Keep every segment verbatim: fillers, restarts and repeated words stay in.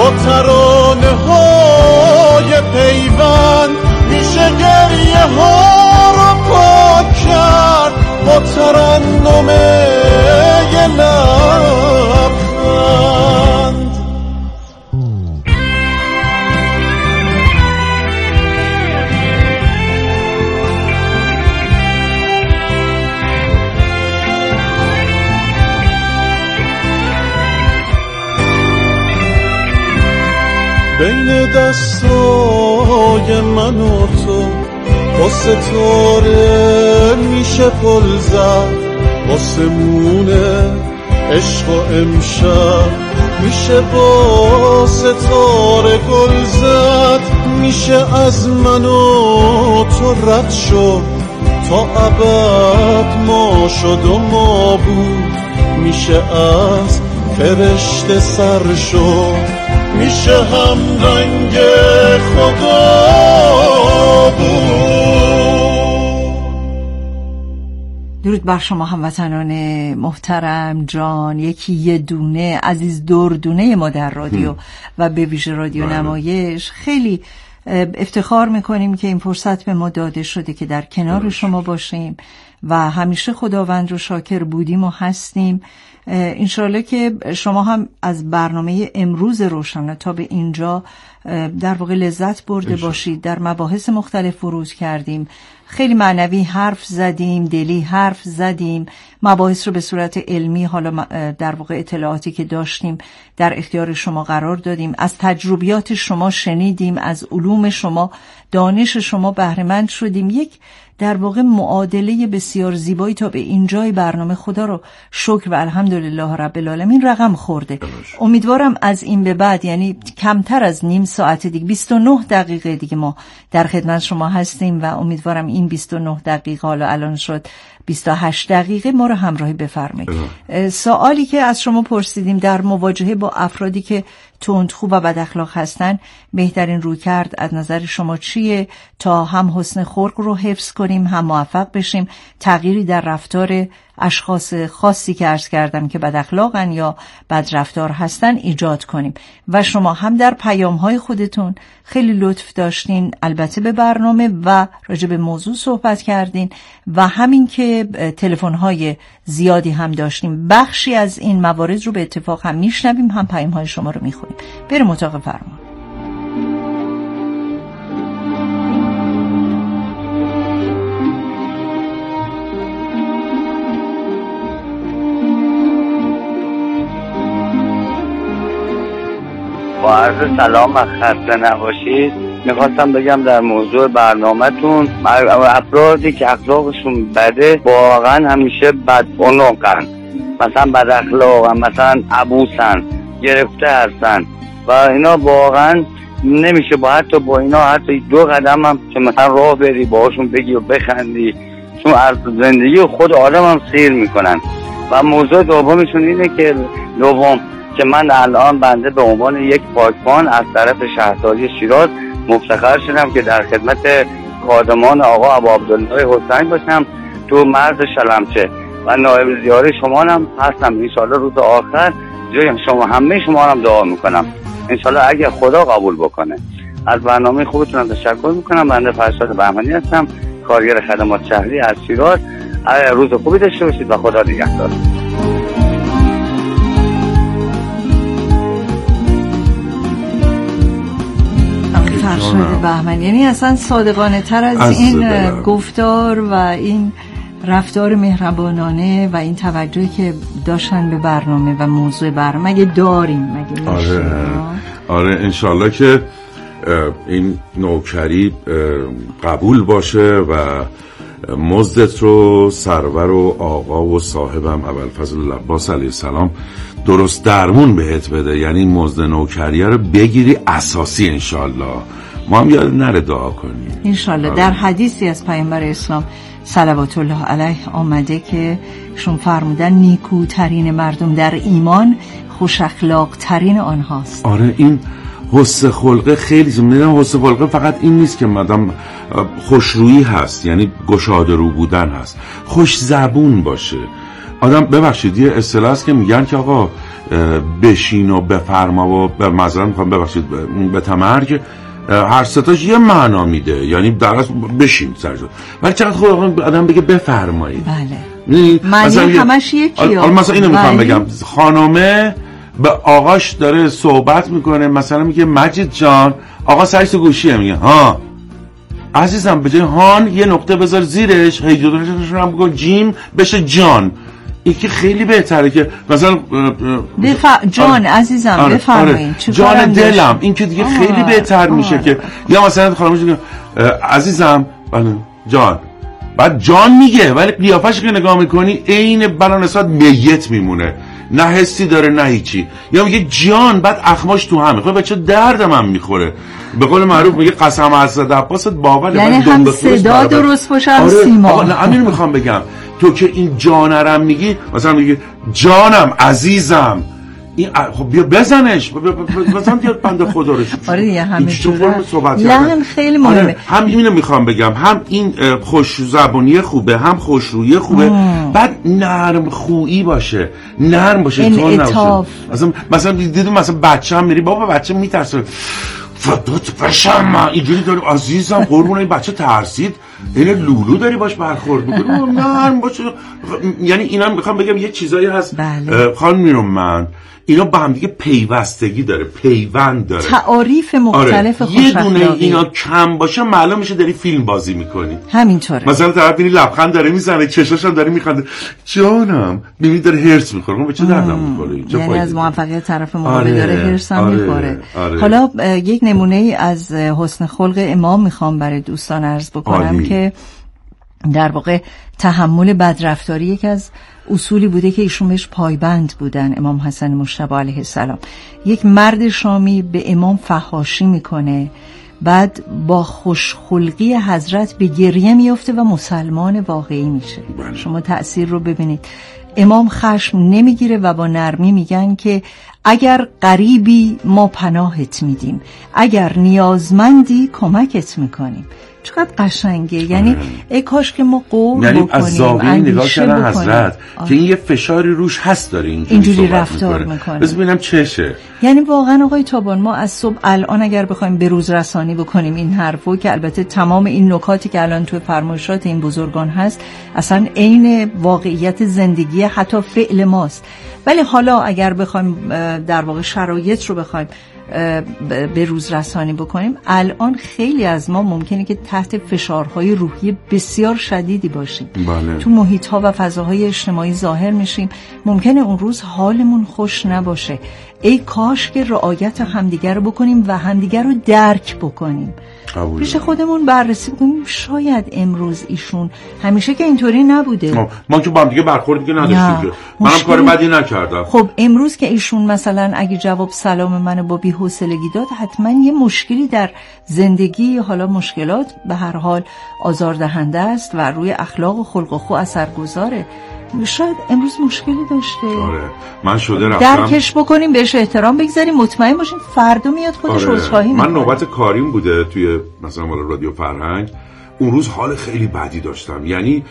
با ترانه های پیوند میشه گریه ها رو پاک کرد با ترنم یه لبخند. بین دستای من و تو با ستاره میشه پل زد، آسمونه عشق و امشب میشه با ستاره گل زد. میشه از من و تو رد شد تا ابد ما شد و ما بود، میشه از فرشته سر شد، میشه هم رنگ خدا بود. درود بر شما هموطنان محترم جان، یکی یه دونه عزیز دردونه ما در رادیو و به ویژه رادیو نمایش. خیلی افتخار میکنیم که این فرصت به ما داده شده که در کنار شما باشیم و همیشه خداوند رو شاکر بودیم و هستیم. انشالله که شما هم از برنامه امروز روشن تا به اینجا در واقع لذت برده باشید. در مباحث مختلف ورود کردیم، خیلی معنوی حرف زدیم، دلی حرف زدیم، مباحث رو به صورت علمی حالا در واقع اطلاعاتی که داشتیم در اختیار شما قرار دادیم، از تجربیات شما شنیدیم، از علوم شما، دانش شما بهره مند شدیم. یک در واقع معادله بسیار زیبایی تا به اینجای برنامه خدا رو شکر و الحمدلله رب العالمین رقم خورده. امیدوارم از این به بعد، یعنی کمتر از نیم ساعت دیگه، بیست و نه دقیقه دیگه ما در خدمت شما هستیم و امیدوارم این بیست و نه دقیقه، حالا الان شد بیست و هشت دقیقه، ما رو همراهی بفرمایید. سوالی که از شما پرسیدیم در مواجهه با افرادی که تندخو و بد اخلاق هستن، بهترین رویکرد از نظر شما چیه تا هم حسن خلق رو حفظ کنیم، هم موفق بشیم تغییری در رفتار اشخاص خاصی که عرض کردم که بد اخلاقن یا بد رفتار هستن ایجاد کنیم؟ و شما هم در پیام‌های خودتون خیلی لطف داشتین البته به برنامه و راجع به موضوع صحبت کردین و همین که تلفن‌های زیادی هم داشتیم. بخشی از این موارد رو به اتفاق هم میشنویم، هم پیام‌های شما رو میخونیم. بریم اتاق فرمان. با عرض سلام و خسته نباشید. میخواستم بگم در موضوع برنامه‌تون، افرادی که اخلاقشون بده واقعا همیشه بدعنقن، مثلا بد اخلاقن، مثلا عبوسن، گرفته هستن و اینا واقعا نمیشه با حتی با اینا حتی دو قدم هم که مثلا راه بری باهاشون بگی و بخندی، چون از زندگی خود آدم هم سیر میکنن. و موضوع دومشون اینه که دوم که من الان بنده به عنوان یک پاکبان از طرف شهرداری شیراز مفتخر شدم که در خدمت خادمان آقا ابو عبدالله حسین باشم تو مرز شلمچه و نایب زیاره شما هم هستم. انشالله روز آخر جای شما همه شما هم دعا میکنم انشالله اگه خدا قبول بکنه. از برنامه خوبتون تشکر میکنم. بنده فرشاد بهمنی هستم، کارگر خدمات شهری از شیراز. روز خوبی داشته باشید و خدا نگهدار. فرشاد بهمنی، یعنی اصلا صادقانه تر از, از این دلم. گفتار و این رفتار مهربانانه و این توجهی که داشتن به برنامه و موضوع برنامه مگه داریم؟ مگه آره آره انشالله که این نوکری قبول باشه و مزدت رو سرور و آقا و صاحبم ابوالفضل عباس علیه السلام درست درمون بهت بده، یعنی مزد نوکریه رو بگیری اساسی انشالله. ما هم یاد نره دعا کنیم انشالله. در حدیثی از پیامبر اسلام صلوات الله علیه آمده که شون فرمودن نیکوترین مردم در ایمان خوش اخلاق ترین آنهاست. آره این حسن خلقه خیلی زمینه. حسن خلقه فقط این نیست که مدام خوشرویی هست، یعنی گشاده رو بودن هست، خوش زبون باشه آدم. ببخشید یه اصطلاح است که میگن که آقا بشین و بفرما و به مثلا میخوام ببخشید به تمرگ، هر ستاش یه معنا میده، یعنی در اصل بشین سرجا، ولی چقدر خوب آدم بگه بفرمایید. بله معنی همش یکیه. حالا مثلا اینو میخوام بگم، خانومه به آقاش داره صحبت میکنه، مثلا میگه مجید جان، آقا سرش گوشیه، میگه ها عزیزم، به جای هان یه نقطه بذار زیرش، هی جداشون هم بگو جیم بشه جان. این که خیلی بهتره که مثلا بف... جان آره. عزیزم آره. بفرمایید آره. جان دلم، این که دیگه آه. خیلی بهتر آه. میشه که یا مثلا خانمش میگه عزیزم بله جان، بعد جان میگه ولی قیافش که نگاه میکنی عین بلانسات میت میمونه، نه حسی داره نه هیچی، یا میگه جان بعد اخماش تو همه. خب بچه دردم هم میخوره، به قول معروف میگه قسم از عباست باور، یعنی هم صدا درست باشه هم آره. سیما. آقا نه همین میخوام بگم، تو که این جانرم میگی، مثلا میگه جانم عزیزم، این خب بیا بزنش مثلا بیا بنده خدا رو. آره دیگه همه جوره لحن خیلی مهمه. آره هم اینو میخوام بگم، هم این خوش زبانی خوبه، هم خوشرویی خوبه، مم. بعد نرم خویی باشه، نرم باشه، تون نباشه. مثلا مثلا دیدم مثلا بچه هم میری بابا بچه میترسه فدات بشم اینجوری داری عزیزم قربون این بچه ترسید، این لولو داری باش برخورد میکنی، نرم باشه. یعنی اینا میخوام بگم یه چیزایی هست بله. خانم من اینا با هم دیگه پیوستگی داره، پیوند داره، تعاریف مختلف آره. یه دونه اینا کم باشه معلوم میشه داری فیلم بازی میکنی. همینطوره. مثلا طرف ببینی لبخند داره میزنه، چشاش هم داره میخنده، جانم ببینی داره هرس میخوره، اون به چه دردم میخوره؟ یعنی از موفقیت طرف مقابل آره. داره هرس هم آره. میخوره. آره. حالا یک نمونه ای از حسن خلق امام میخوام برای دوستان عرض بکنم آلی. که در واقع تحمل بدرفتاری یک از اصولی بوده که ایشون بهش پایبند بودن. امام حسن مجتبی علیه السلام، یک مرد شامی به امام فحاشی میکنه، بعد با خوشخلقی حضرت به گریه میفته و مسلمان واقعی میشه. شما تأثیر رو ببینید. امام خشم نمیگیره و با نرمی میگن که اگر غریبی ما پناهت میدیم، اگر نیازمندی کمکت میکنیم. چقدر قشنگه. یعنی ای کاش که ما قول یعنی بکنیم، از زاویه نگاه کردن حضرت آه. که این یه فشاری روش هست داره اینجوری, اینجوری رفتار میکنه. بس ببینم چشه. یعنی واقعا آقای تابان ما از صبح الان اگر بخوایم به روز رسانی بکنیم این حرفو، که البته تمام این نکاتی که الان توی فرمایشات این بزرگان هست اصلا عین واقعیت زندگی حتی فعل ماست، ولی حالا اگر بخوایم در واقع شرایط رو بخوایم به روز رسانی بکنیم، الان خیلی از ما ممکنه که تحت فشارهای روحی بسیار شدیدی باشیم. بله. تو محیط‌ها و فضاهای اجتماعی ظاهر میشیم، ممکنه اون روز حالمون خوش نباشه. ای کاش که رعایت همدیگر رو بکنیم و همدیگر رو درک بکنیم، پیش خودمون بررسی بکنیم شاید امروز ایشون همیشه که اینطوری نبوده، ما که با هم دیگه برخورد که نداشتیم که منم کار بدی نکردم. خب امروز که ایشون مثلا اگه جواب سلام منو با بی‌حوصلگی داد، حتما یه مشکلی در زندگی، حالا مشکلات به هر حال آزاردهنده است و روی اخلاق و خلق و خو اثرگذاره. شاید امروز مشکلی داشته. آره من شده رفتم درکش بکنیم، بهش احترام بگذاریم، مطمئن باشین فردا میاد خودش آره. عذرخواهی میکنه. من نوبت کاریم بوده توی مثلا والا رادیو فرهنگ، اون روز حال خیلی بدی داشتم، یعنی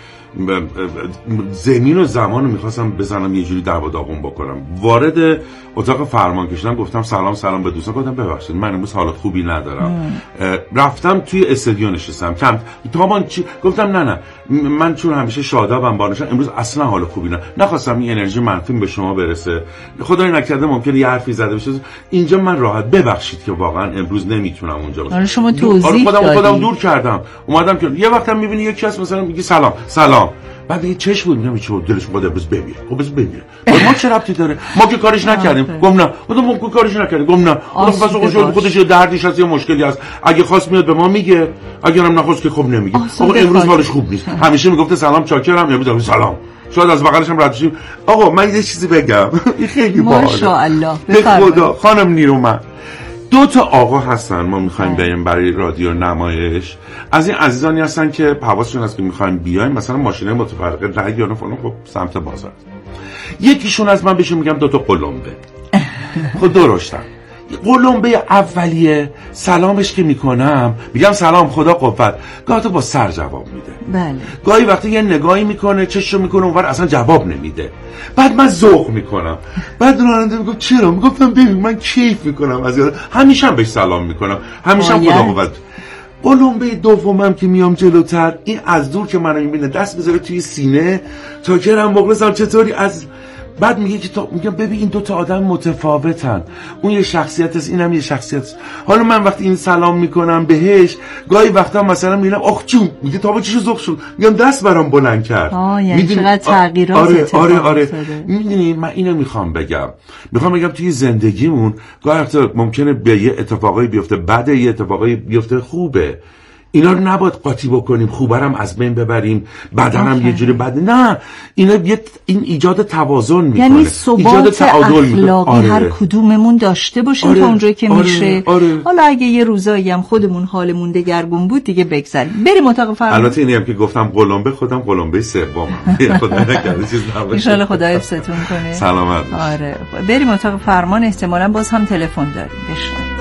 زمین و زمان رو میخواستم بزنم یه جوری دعوا داغون بکنم. وارد اتاق فرمان کشیدم، گفتم سلام سلام به دوستان، گفتم ببخشید من امروز حالت خوبی ندارم. رفتم توی استادیو نشستم، کم تابان چی گفتم نه نه من چون همیشه شادابم بانشان امروز اصلا حال خوبی نه نخواستم این انرژی منفی به شما برسه، خدای نکرده ممکنه یه حرفی زده بشه اینجا، من راحت ببخشید که واقعا امروز نمیتونم اونجا باشم. آره شما توضیح خودم دادی. خودم دور کردم، اومدم که یه وقتم میبینی یکی هست مثلا میگه سلام سلام، بعد یه چش بود میگم چه دلش میخواد امروز بمیره. خب بس بمیره، ما چه ربطی داره؟ ما که کارش نکردیم. گفتم نه گفتم ما کارش نکردیم. گفتم نه گفتم پس خودش یه دردش هست یا مشکلی هست، اگه خواست میاد به ما میگه، اگه هم نخواست که خب نمیگه. آقا امروز حالش خوب نیست، همیشه میگفته سلام چاکرم، امروز سلام شاید از بغلش هم رد شیم. آقا من یه چیزی بگم این خیلی باحاله ماشاءالله. به خدا خانم نیرومن، دو تا آقا هستن ما میخوایم بریم برای رادیو نمایش، از این عزیزانی هستن که حواسشون هست که میخوایم بیایم مثلا ماشینه متفرقه رنگ یا فلان، خب سمت بازار. یکیشون از من بهشون میگم دو تا قلمبه خب درشتن، قلمبه اولیه سلامش که میکنم میگم سلام خدا قوت، گاهی با سر جواب میده. بله. گاهی وقتی یه نگاهی میکنه چششو میکنه اونور اصلا جواب نمیده. بعد من ذوق میکنم. بعد راننده میگم چرا؟ میگفتم ببین من کیف میکنم از یاد، همیشه هم بهش سلام میکنم، همیشه هم خدا قوت. قلمبه دومم که میام جلوتر، این از دور که منو میبینه دست بذاره توی سینه تا کرم مخلصم چطوری، از بعد میگه که تا میگم ببین این دو تا آدم متفاوتن، اون یه شخصیت است اینم یه شخصیت است. حالا من وقتی این سلام میکنم بهش گاهی وقتا مثلا میگم آخ جون، میگه تا با چیشو ذوق شد، میگم دست برام بلند کرد. آه یعنی چقدر تغییرات آره اتفاق آره آره افتاده. میدونی من اینو میخوام بگم میخوام بگم توی زندگیمون گاهی وقتا ممکنه به یه اتفاقایی بیفته، بعد یه اتفاقایی بیفته خوبه، اینا رو نباید قاطی بکنیم، خوبرم از بین ببریم، بعدم یه جوری بد، نه اینا یه این ایجاد توازن میکنه، یعنی ثبات اخلاقی آره. هر کدوممون داشته باشیم آره. تا اونجایی که آره. میشه آره. حالا اگه یه روزایی هم خودمون حالمون دگرگون بود دیگه بگذاریم بریم اتاق فرمان. البته اینی هم که گفتم قلمبه خودم قلمبه سوم خدا نکنه چیز نباشه ان شاء الله خدا حفظتون کنه. سلامت آره بریم اتاق فرمان، احتمالاً باز هم تلفن داریم. بشنویم.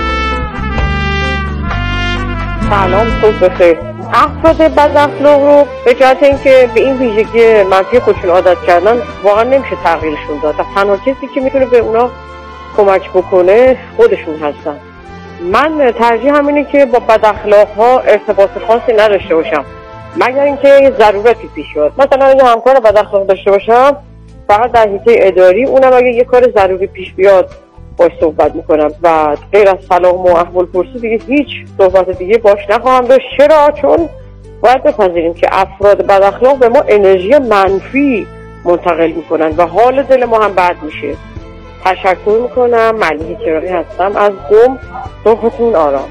سلام، خوب بخیر. افراد بد اخلاق رو به جهت اینکه به این ویژگی منفی خودشون عادت کردن واقعا نمیشه تغییرشون داد. تنها کسی که میتونه به اونا کمک بکنه خودشون هستن. من ترجیح همینه که با بد اخلاق ها ارتباط خاصی نداشته باشم مگر اینکه یه ضرورتی پیش بیاد. مثلا اگه همکار بد اخلاق داشته باشم فقط در حیطه اداری، اونم اگه یه کار ضروری پیش بیاد باش صحبت میکنم و غیر از سلام و احوال پرسی دیگه هیچ صحبت دیگه باش نخواهم داشت. چرا؟ چون باید بپذیریم که افراد بد اخلاق به ما انرژی منفی منتقل میکنن و حال دل ما هم بد میشه. تشکر میکنم. ملیحه چراغی هستم از قم. صبحتون آرام.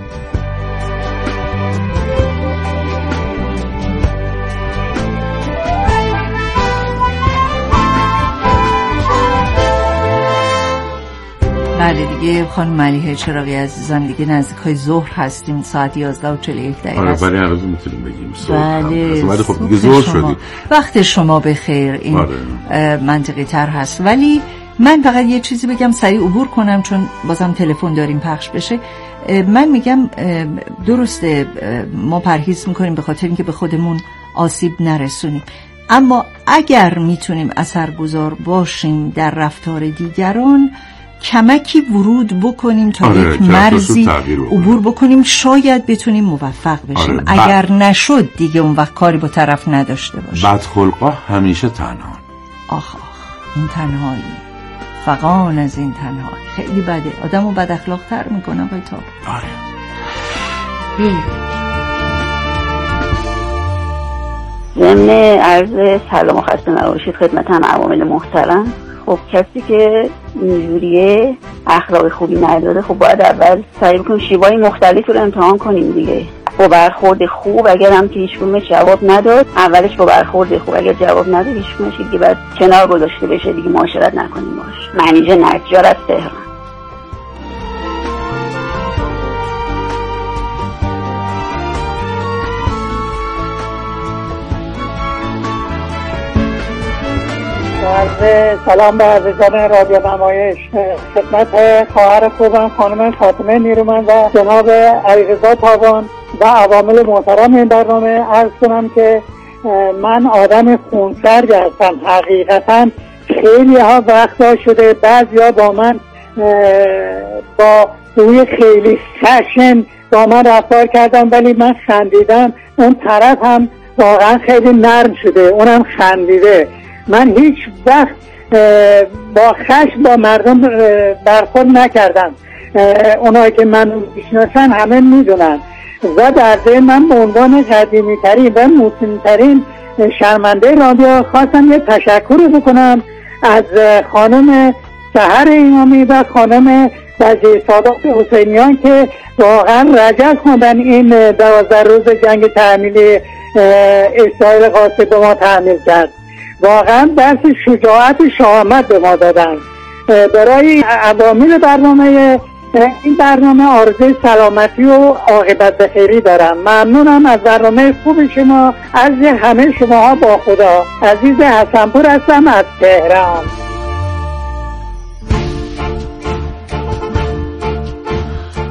بله دیگه خانم ملیحه چراغی عزیزم دیگه نزدیکای ظهر هستیم، ساعت یازده و چهل و یک دقیقه است. آره ولی هنوز میتونیم بگیم بله ولی خب دیگه ظهر شدی، وقت شما بخیر. این آره. منطقی تر هست. ولی من فقط یه چیزی بگم سریع عبور کنم چون بازم تلفن داریم پخش بشه. من میگم درسته ما پرهیز میکنیم به خاطر اینکه به خودمون آسیب نرسونیم، اما اگر میتونیم اثرگذار باشیم در رفتار دیگران کمکی ورود بکنیم تا آره، یک مرزی عبور بکنیم، شاید بتونیم موفق بشیم. آره، اگر ب... نشد دیگه اون وقت کاری با طرف نداشته باشیم. بدخلقا همیشه تنها. آخ آخ این تنهایی، فقان از این تنهایی خیلی بده، آدمو بد اخلاق تر میکنه. آقای تاب آره ضمن عرض سلام و خسته نباشید خدمت هم عوامل محترم. خب کسی که اینجوریه اخلاق خوبی نداره، خب باید اول سعی بکنیم شیوه‌های مختلفی رو امتحان کنیم دیگه. با برخورد خوب اگر هم که هیچکدومش جواب نداد، اولش با برخورد خوب، اگر جواب نداد هیچکدومش دیگه بعد کنار گذاشته بشه دیگه، معاشرت نکنیم باش. منیژه نجار از تهران. سلام به عزیزان رادیو نمایش، خدمت خواهر خوبم خانم فاطمه نیرومند و جناب علیرضا تابان و عوامل محترم این برنامه عرض کنم که من آدم خونسردی هستم. حقیقتا خیلی ها وقتا شده بعضیا با من با روی خیلی خشن با من رفتار کردم ولی من خندیدم، اون طرف هم واقعا خیلی نرم شده اونم خندیده. من هیچ وقت با خشم با مردم برخورد نکردم، اونایی که من میشناسن همه میدونن و در ذهن من به عنوان قدیمی ترین و مسن ترین شرمنده رادیو خواستم یه تشکر بکنم از خانم سحر امامی و خانم وزیر سادات حسینیان که واقعا رجل خوندن این دوازده روز جنگ تحمیلی اسرائیل قاسم به ما تحمیل کرد. واقعا درس شجاعت شهامت به ما دادن. برای عوامل برنامه این برنامه آرزوی سلامتی و عاقبت بخیری دارم. ممنونم از برنامه خوب شما. از همه شماها با خدا. عزیز حسنپور هستم از تهران.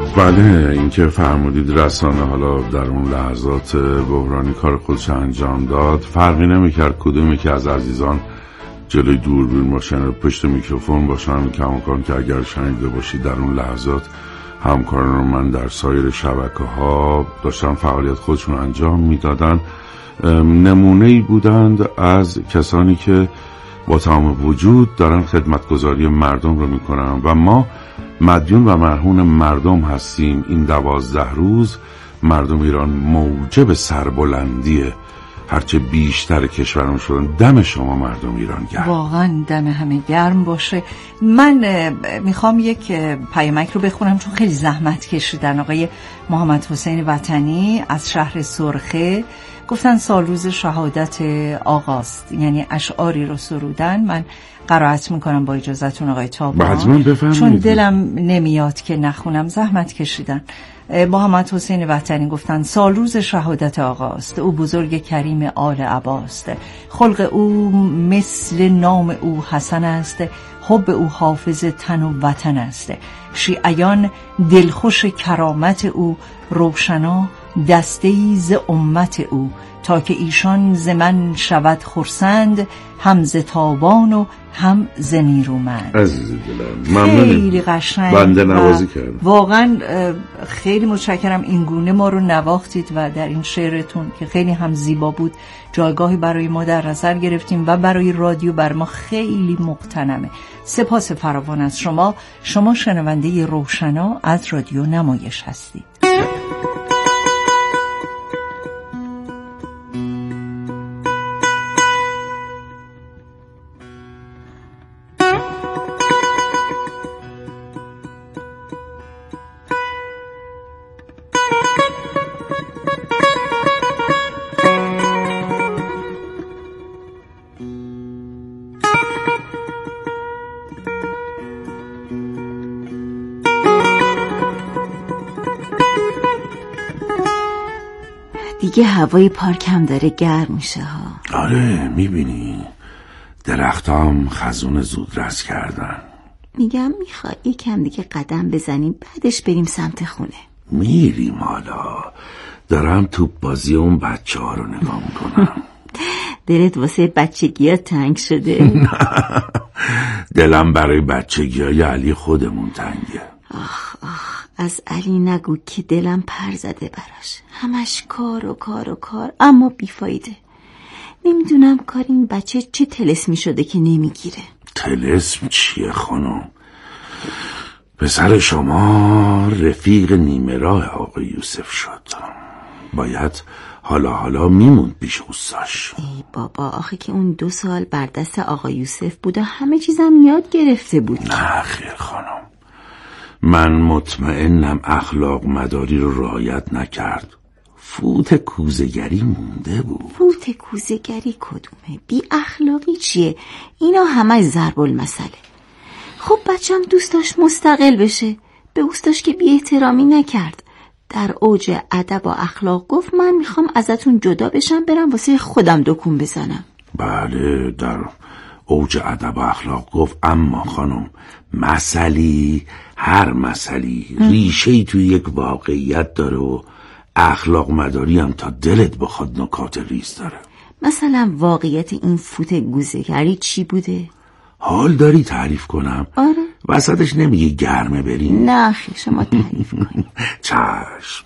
بله، این که فرمودید رسانه حالا در اون لحظات بحرانی کار خودش انجام داد، فرقی نمیکرد کدومی که از عزیزان جلوی دوربین باشن و پشت میکروفون باشن، کماکان که اگر شنیده باشید در اون لحظات همکاران من در سایر شبکه ها داشتن فعالیت خودشون انجام میدادن. نمونه‌ای بودند از کسانی که با تمام وجود دارن خدمتگزاری مردم رو میکنن و ما مدیون و مرهون مردم هستیم. این دوازده روز مردم ایران موجب سربلندی هرچه بیشتر کشورم شدن. دم شما مردم ایران گرم، واقعا دم همه گرم باشه. من میخوام یک پیامک رو بخونم چون خیلی زحمت کشیدن. آقای محمد حسین وطنی از شهر سرخه گفتن سال روز شهادت آقاست، یعنی اشعاری رو سرودن. من قرائت میکنم با اجازهتون آقای تابان، چون دلم نمیاد که نخونم، زحمت کشیدن. محمد حسین وطنی گفتن سال روز شهادت آقاست، او بزرگ کریم آل عباست، خلق او مثل نام او حسن است، حب او حافظ تن و وطن است، شیعیان دلخوش کرامت او، روشنا دسته‌ای ز امت او، تا که ایشان ز من شود خرسند، هم ز تابان و هم ز نیرومند. عزیز دلم ممنونم، خیلی قشنگ بنده نوازی کردم. واقعا خیلی متشکرم این گونه ما رو نواختید و در این شعرتون که خیلی هم زیبا بود جایگاهی برای ما در نظر گرفتیم و برای رادیو بر ما خیلی مقتنمه. سپاس فراوان از شما. شما شنونده روشنا از رادیو نمایش هستید. دیگه هوای پارک هم داره گرم میشه ها. آره میبینی درختام خزون زود رس کردن. میگم میخوای یکم دیگه قدم بزنیم بعدش بریم سمت خونه. میریم حالا. دارم توپ بازی اون بچه ها رو نگاه میکنم. دلت واسه بچگی ها تنگ شده؟ دلم برای بچگی های علی خودمون تنگه. آخ آخ از علی نگو که دلم پر زده براش. همش کار و کار و کار اما بیفایده. نمیدونم کار این بچه چه طلسمی شده که نمیگیره. طلسم چیه خانم؟ پسر شما رفیق نیمه راه آقای یوسف شد. باید حالا حالا میموند پیش اوستاش. ای بابا آخه که اون دو سال بر دست آقای یوسف بود و همه چیزم یاد گرفته بود. نه خیر خانم، من مطمئنم اخلاق مداری رو رعایت نکرد. فوت کوزه‌گری مونده بود. فوت کوزه‌گری کدومه؟ بی اخلاقی چیه؟ اینا همه ضرب المثله. خب بچم دوست داشت مستقل بشه، به اوستاش که بی احترامی نکرد. در اوج ادب و اخلاق گفت من میخوام ازتون جدا بشم برم واسه خودم دکون بزنم. بله در اوج ادب و اخلاق گفت، اما خانم مسئله هر مسئله ریشه‌ای توی یک واقعیت داره و اخلاق مداری هم تا دلت بخواد نکات ریز داره. مثلا واقعیت این فوت گوزه‌گری چی بوده؟ حال داری تعریف کنم؟ آره. وسطش نمیگی گرمه بریم؟ نه خیلی شما تعریف کنی. چشم.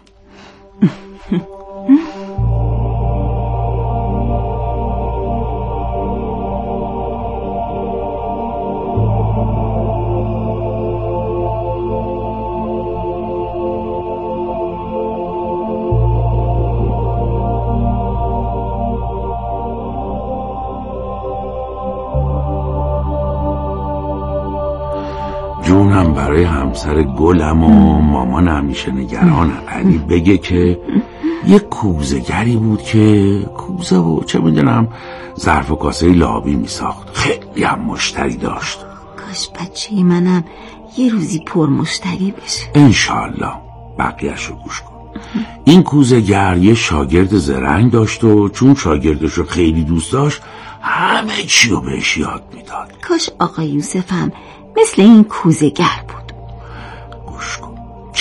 جونم برای همسر گلم و مامان همیشه نگران علی بگه که یه کوزه‌گری بود که کوزه و چه میدونم ظرف و کاسه لابی میساخت. خیلی هم مشتری داشت. کاش بچه منم یه روزی پر مشتری بشه. انشالله. بقیه‌اش رو گوش کن. این کوزه‌گر یه شاگرد زرنگ داشت و چون شاگردش رو خیلی دوست داشت همه چی رو بهش یاد میداد. کاش آقا یوسف هم مثل این کوزه‌گر بود. گوش کن.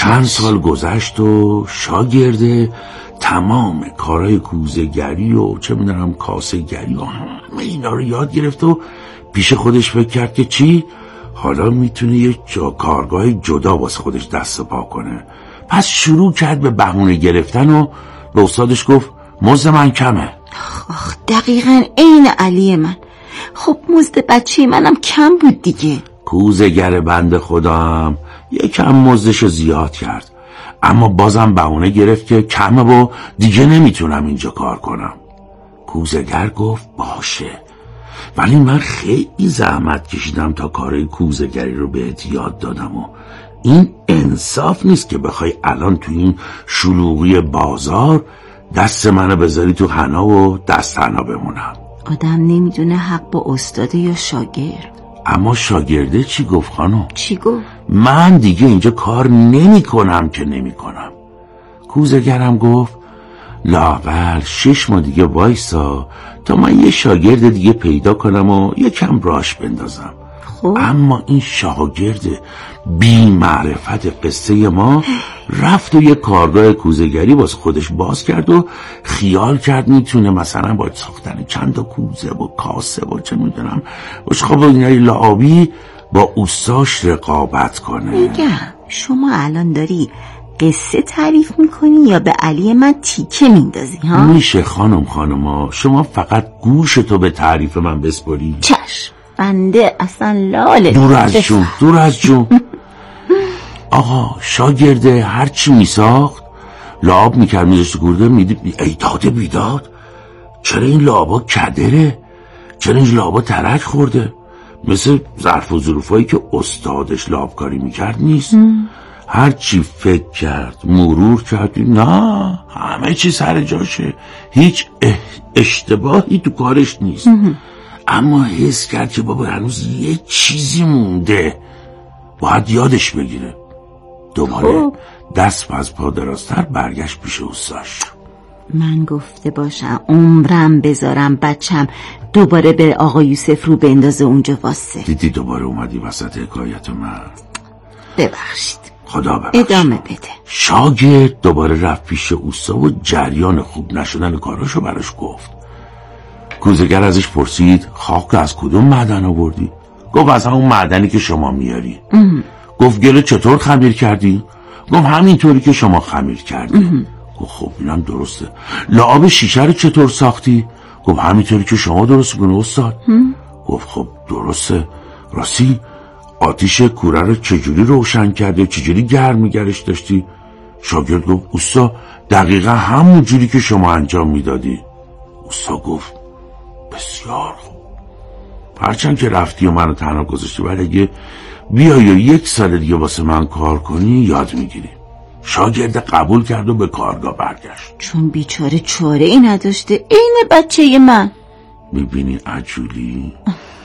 چند سال گذشت و شاگرده تمام کارهای کوزه‌گری و چه میدونم کاسه‌گری و همه اینا رو یاد گرفت و پیش خودش فکر کرد که چی؟ حالا میتونه یه جا کارگاه جدا واسه خودش دست پا کنه. پس شروع کرد به بهونه گرفتن و به استادش گفت مزد من کمه. آخ دقیقاً عین علی من. خب مزد بچه منم کم بود دیگه. کوزه‌گر بنده خودم یکم مزدشو زیاد کرد، اما بازم بهونه گرفت که کمه و دیگه نمیتونم اینجا کار کنم. کوزه‌گر گفت باشه، ولی من خیلی زحمت کشیدم تا کارهای کوزه‌گری رو بهت یاد دادم و این انصاف نیست که بخوای الان تو این شلوغی بازار دست منو بذاری تو حنا و دست حنا بمونم. آدم نمیدونه حق با استاده یا شاگرد. اما شاگرده چی گفت خانم؟ چی گفت؟ من دیگه اینجا کار نمی کنم که نمی کنم. کوزه‌گرم گفت لااقل شش ماه دیگه وایسا تا من یه شاگرد دیگه پیدا کنم و یکم راش بندازم. خب؟ اما این شاگرد بی معرفت قصه ما رفت و یه کارگاه کوزه‌گری واسه خودش باز کرد و خیال کرد میتونه مثلا با ساختن چند تا کوزه و کاسه و چه میدونم بشقاب و اینای لعابی با اوستاش رقابت کنه. میگم شما الان داری قصه تعریف میکنی یا به علی من تیکه میندازی ها؟ میشه خانم خانما شما فقط گوشتو به تعریف من بسپری؟ چشم بنده اصلا لاله. دور از جون دور از جون آقا شاگرده هرچی میساخت لعاب میکرد میذاشت گرده میدید ایداد بیداد. چرا این لعابا کدره؟ چرا این لعابا ترک خورده؟ مثل ظرف و ظروفایی که استادش لعابکاری میکرد نیست. هرچی فکر کرد مرور کرد نه همه چی سر جاشه، هیچ اشتباهی تو کارش نیست. اما حس کرد که بابا هنوز یه چیزی مونده باید یادش بگیره. دوباره دست از پا درازتر برگشت پیش اوستاش. من گفته باشم عمرم بذارم بچم دوباره به آقا یوسف رو بندازه اونجا واسه. دیدی دوباره اومدی وسط حکایت من. ببخشید خدا ببخشید. ادامه بده. شاگرد دوباره رفت پیش اوستا و جریان خوب نشدن کاراشو براش گفت. کوزه‌گر ازش پرسید خاک از کدوم معدن آوردی؟ گفت از همون معدنی که شما میاری. ام. گفت گلو چطور خمیر کردی؟ گفت همینطوری که شما خمیر کردی. ام. گفت خب اینم درسته. لعاب شیشه رو چطور ساختی؟ گفت همینطوری که شما درست کنه استاد. ام. گفت خب درسته. راستی آتیش کوره رو چجوری روشن کردی و چجوری گرم نگرش داشتی؟ شاگرد گفت اوستا دقیقا همون جوری که شما انجام میدادی. اوستا گفت بسیار خوب، هرچند که رفتی و منو تنها گذاشتی ولی اگه بیایی و یک سال دیگه واسه من کار کنی یاد میگیری. شاگرد قبول کرد و به کارگاه برگشت. چون بیچاره چاره ای نداشته این بچه من. میبینی عجولی؟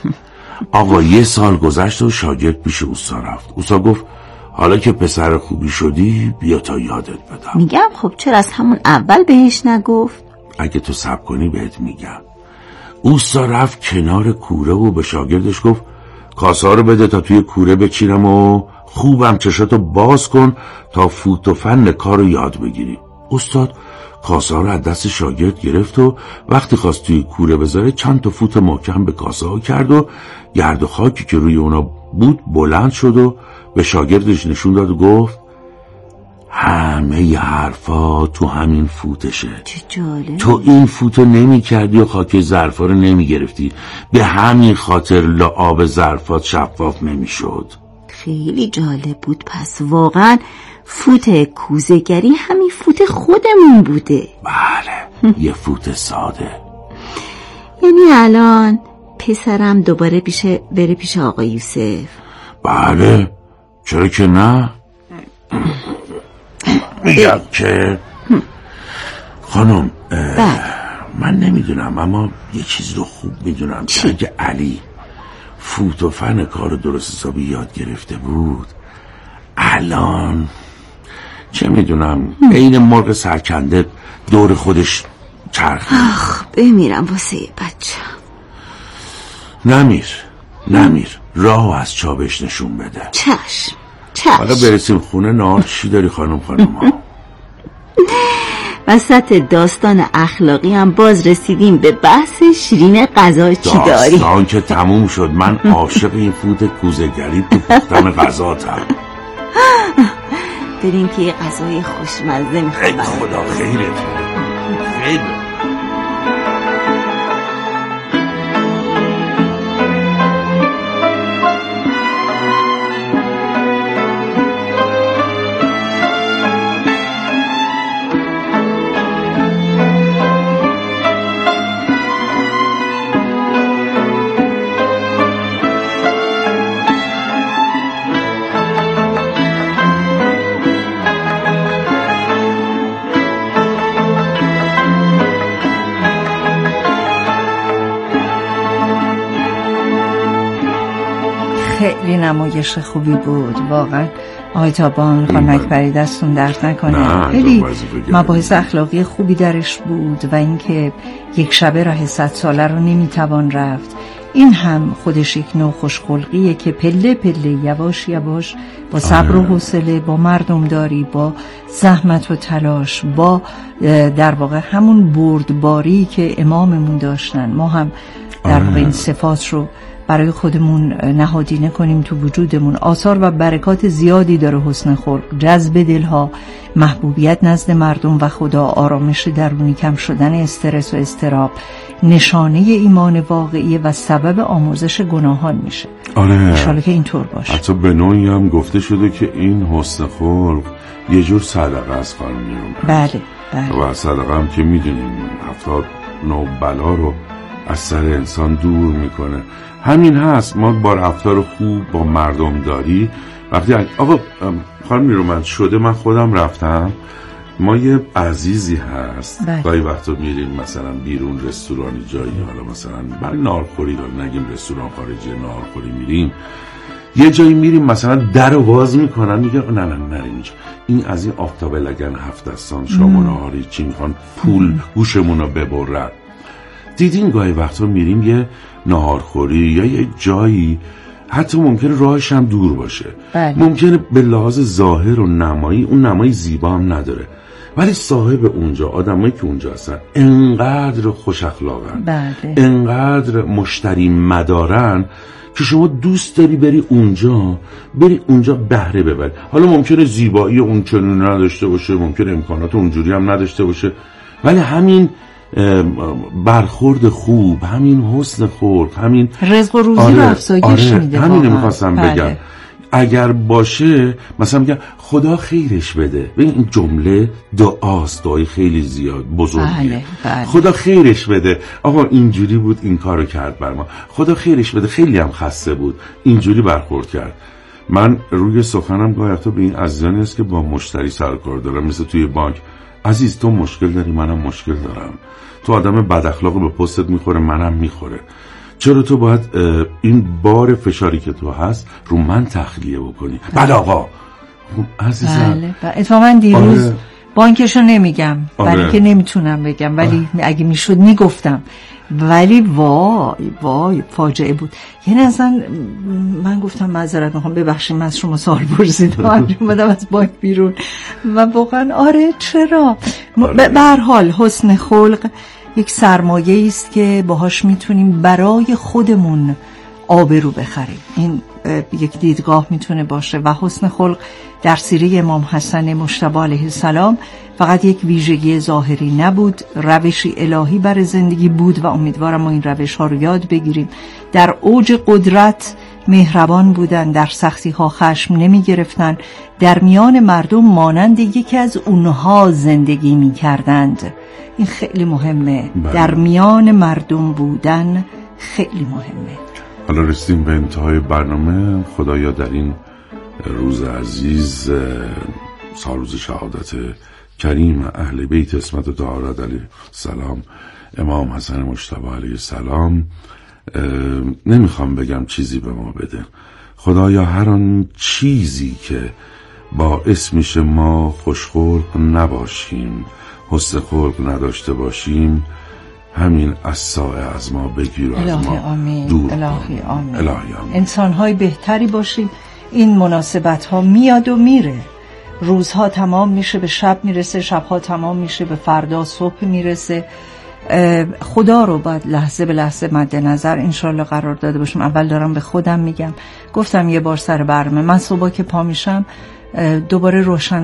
آقا یه سال گذشت و شاگرد پیش اوستا رفت. اوستا گفت حالا که پسر خوبی شدی بیا تا یادت بدم. میگم خب چرا از همون اول بهش نگفت؟ اگه تو صبر کنی بهت میگم. اوستا رفت کنار کوره و به شاگردش گفت کاسه رو بده تا توی کوره بچینم و خوبم چشاتو باز کن تا فوت و فن کارو یاد بگیری. استاد کاسه رو از دست شاگرد گرفت و وقتی خواست توی کوره بذاره چند تا فوت محکم به کاسه ها کرد و گرد و خاکی که روی اونا بود بلند شد و به شاگردش نشون داد و گفت همه ی حرفا تو همین فوتشه. چه جالب. تو این فوتو نمی کردی و خاک ظرفا رو نمی گرفتی، به همین خاطر لعاب ظرفات شفاف نمی شد. خیلی جالب بود. پس واقعا فوت کوزه‌گری همین فوت خودمون بوده. بله یه فوت ساده. یعنی الان پسرم دوباره پیشه بره پیش آقا یوسف؟ بله چرا که نه. میگم که خانم من نمیدونم اما یه چیز رو خوب میدونم که اگه علی فوت و فن کار درست حسابی یاد گرفته بود الان چه میدونم بین مرغ سرکنده دور خودش چرخید. آخ بمیرم واسه بچه. نمیر نمیر راه از چابش نشون بده. چشم چشم. حالا برسیم خونه نهار چی داری خانم خانم ها؟ وسط داستان اخلاقی هم باز رسیدیم به بحث شیرین غذا چی داری. داستان که تموم شد. من عاشق این فوت کوزه‌گری تو پختن غذاتم. بریم که یه غذای خوشمزه میخوام. خدا خیرت. خیلی خیلی نمایش خوبی بود واقعا. آقای تابان خانم اکبری دستون درد نکنه. خیلی مباحث اخلاقی خوبی درش بود و اینکه یک شبه راه صد ساله رو نمیتوان رفت، این هم خودش یک نوع خوشخلقیه که پله پله یواش یواش با صبر و حوصله، با مردم داری، با زحمت و تلاش، با در واقع همون بردباری که اماممون داشتن، ما هم در واقع این صفات رو برای خودمون نهادینه کنیم تو وجودمون. آثار و برکات زیادی داره حسن خلق، جذب دلها، محبوبیت نزد مردم و خدا، آرامش درونی، کم شدن استرس و اضطراب، نشانه ایمان واقعی و سبب آمرزش گناهان میشه. آره انشالله که اینطور باشه. حتی به نوعی هم گفته شده که این حسن خلق یه جور صدقه از خانم نیرومند. بله بله. و صدقه هم که میدونیم هفتاد نوع بلا رو از سر انسان دور میکنه. همین هست، ما با رفتار خوب با مردم داری وقتی آقا خانم نیرومند شده من خودم رفتم، ما یه عزیزی هست گاهی وقتا میریم مثلا بیرون رستورانی جایی، حالا مثلا برای ناهارخوری، حالا نگیم رستوران خارجی، ناهارخوری میریم یه جایی میریم مثلا در رو باز میکنن میگن نه نه نریم اینجا، این از این آفتاب لگن هفت دستان شام و ناهاری چی میخوان پول گوشمون رو ببرن. دیدین گاهی وقتا میریم یه ناهارخوری یا یه جایی حتی ممکنه راهش هم دور باشه، بله. ممکنه به لحاظ ظاهر و نمایی اون نمایی زیبا هم نداره، ولی صاحب اونجا، آدمایی که اونجا هستن انقدر خوش اخلاقن، بله. انقدر مشتری مدارن که شما دوست داری بری اونجا، بری اونجا بهره ببری. حالا ممکنه زیبایی اون چنین نداشته باشه، ممکنه امکانات اونجوری هم نداشته باشه، ولی همین برخورد خوب، همین حسن خلق، همین رزق و روزی آره، رو افزایش آره، میده. همین میخواستم بله. بگم اگر باشه مثلا میگم خدا خیرش بده. ببین این جمله دعاست، دعای خیلی زیاد بزرگیه. بله، بله. خدا خیرش بده، آقا اینجوری بود این کارو کرد بر ما، خدا خیرش بده، خیلی هم خسته بود اینجوری برخورد کرد. من روی سخنم گاهی وقتا به این عزیزانی است که با مشتری سر کار دارم، مثل توی بانک، عزیز تو مشکل داری منم مشکل دارم، تو آدم بد اخلاق به پستت میخوره منم میخوره، چرا تو باید این بار فشاری که تو هست رو من تخلیه بکنی؟ بله آقا عزیزم. بله بله. اتفاقا دیروز آره. بانکشو نمیگم آره. برای که نمیتونم بگم، ولی آره. اگه میشد میگفتم، ولی وای وای فاجعه بود. یعنی اصلا من گفتم معذرت میخوام ببخشید من از شما سوال پرسیدم اومدم از بانک بیرون و واقعا آره چرا آره. به هر حال حسن خلق یک سرمایه است که باهاش میتونیم برای خودمون آبرو بخریم. این یک دیدگاه میتونه باشه و حسن خلق در سیره امام حسن مجتبی علیه السلام فقط یک ویژگی ظاهری نبود، روشی الهی برای زندگی بود و امیدوارم ما این روش ها رو یاد بگیریم. در اوج قدرت مهربان بودن، در سختی ها خشم نمی گرفتن، در میان مردم مانند یکی از اونها زندگی می کردند. این خیلی مهمه. بله. در میان مردم بودن خیلی مهمه. حالا رسیدیم به انتهای برنامه. خدایا در این روز عزیز، سالروز شهادت کریم اهل بیت عصمت و طهارت علیه السلام، امام حسن مجتبی علیه السلام، نمیخوام بگم چیزی به ما بده. خدایا هر آن چیزی که باعث میشه ما خوشخلق نباشیم، حسن خلق نداشته باشیم، همین عصا از ما بگیر و از ما آمین. دور الهی آمین. الهی آمین. انسان‌های بهتری باشیم، این مناسبت ها میاد و میره، روزها تمام میشه به شب میرسه، شبها تمام میشه به فردا صبح میرسه. خدا رو باید لحظه به لحظه مد نظر انشالله قرار داده باشم. اول دارم به خودم میگم، گفتم یه بار سر برنامه من صبح که پا میشم دوباره روشن